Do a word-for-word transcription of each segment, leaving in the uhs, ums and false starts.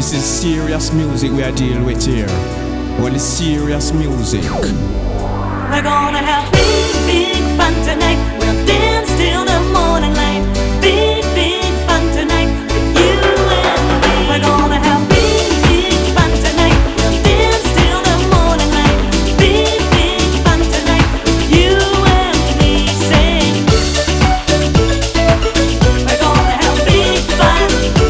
This is serious music we are dealing with here. Well, it's serious music. We're gonna have big, big fun tonight. We'll dance till the morning light. Big, big fun tonight with you and me. We're gonna have big, big fun tonight. We'll dance till the morning light. Big, big fun tonight with you and me. Sing. We're gonna have big fun.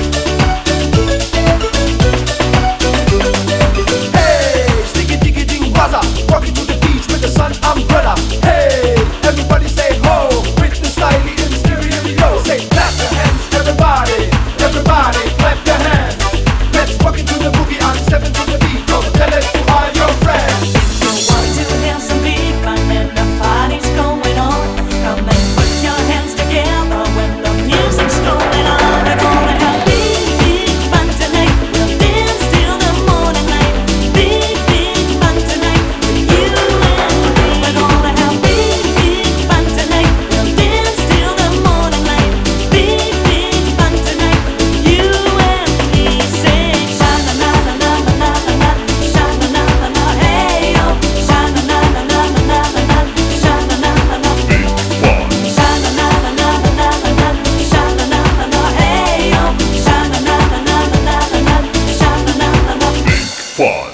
Hey, sticky diggy ding buzzer, walking to the beach with the sun umbrella. Hey, everybody say ho, with the style in stereo. Say clap your hands, everybody, everybody clap your hands. Let's walk into the boogie and step into the beat. Go tell it to all your friends. You want to have some big fun and the party's going on. Come and put your hands together when the music's going on. We're gonna have big, big fun tonight. We'll dance till the morning light. Big, big fun tonight with you and me. We're gonna have big, big fun tonight. We'll dance till the morning light. Big, big fun tonight with you and me. Say sha na na na na na na na, sha na na na na, hey yo, sha na na na na na na na, sha na na na na, sha na na na na na na, sha na na na na, hey yo, sha na na na na na na, sha na na na na. Fun.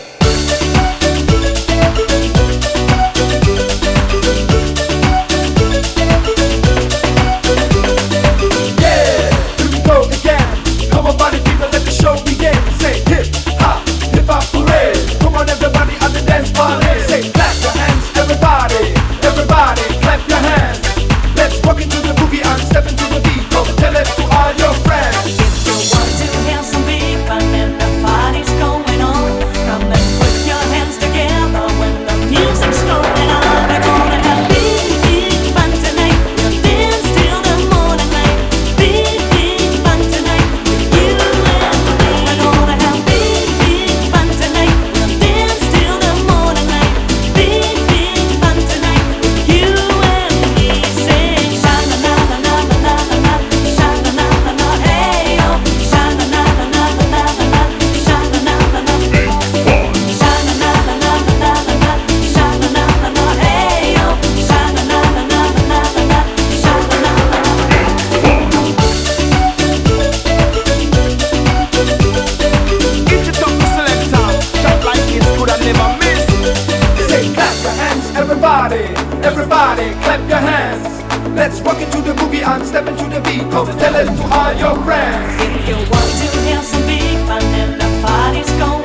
Yeah, here we go again. Come on, party people, let the show begin. Say hip hop, hip hop hooray. Come on, everybody on the dance party. Say clap your hands, everybody, everybody, clap your hands. Let's walk into the boogie and step into the beat. Go tell it to all your friends. You want to have some big fun and the party's going on. Come and put your hands together when the music's going on. We're gonna have big, big fun tonight. We'll dance till the morning light. Big, big fun tonight with you and me. We're gonna have big, big fun tonight. We'll dance till the morning light. Big, big fun tonight with you and me. Sing sha na na na na na na na, sha na na na na, hey yo, sha na na na na na na na, sha na na na na, sha na na na na na na, sha na na na na, hey yo, sha na na na na na na, sha na na na na. Get your tongue selector. Jump like it's good and never miss. Say clap your hands, everybody, everybody, clap your hands. Let's walk into the boogie and step into the beat. Go tell it to all your friends. If you want to have some big fun and the party's going